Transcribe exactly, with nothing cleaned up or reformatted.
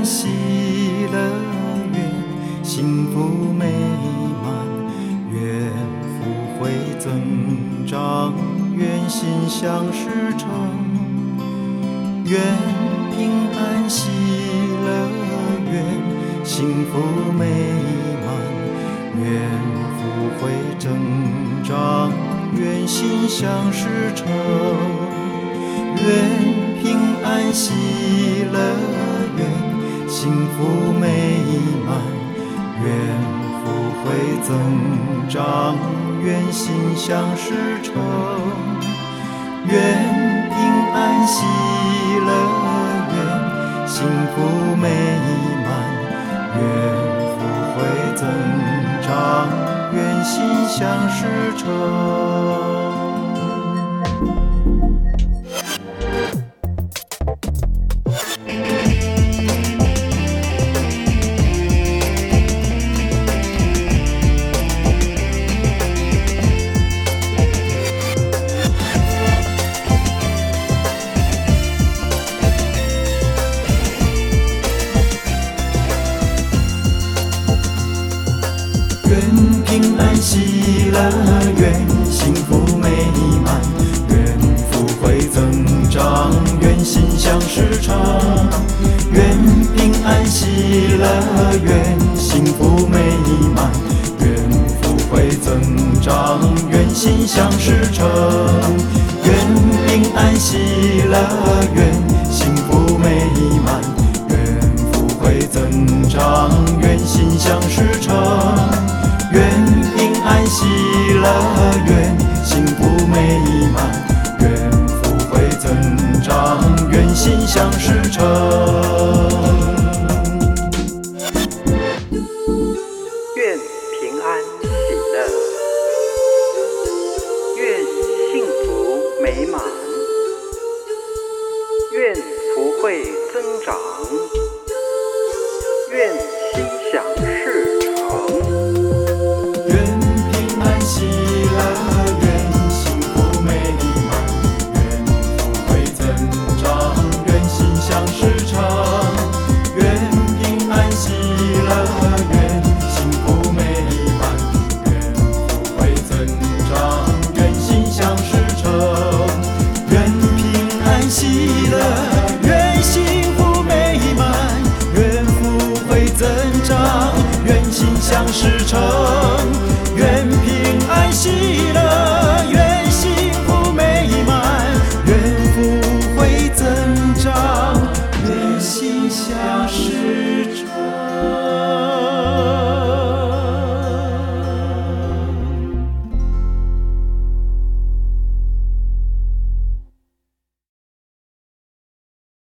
喜乐，愿幸福美满，愿福慧增长，愿心想事成，愿平安喜乐，愿幸福美满，愿福慧增长，愿心想事成，愿平安喜乐，愿幸福美满，愿福慧增长，愿心想事成，愿平安喜乐，愿幸福美满，愿福慧增长，愿心想事成。愿平安喜乐，愿幸福美满，愿福慧增长，愿心想事成。愿平安喜乐，愿幸福美满，愿福慧增长，愿心想事成。愿平安喜乐，愿幸福美满，愿福慧增长，愿心想事成。愿平安喜乐，愿幸福美满，愿福慧增长，愿心想事成。 愿平安喜乐，愿幸福美满，愿福慧增长，愿心想事成。 喜乐，愿幸福美满，愿福慧增长，愿心想事成。愿平安喜乐，愿幸福美满，愿福慧增长，愿心想事成。愿平安喜乐，愿幸福美满，愿福慧增长，愿心想事成。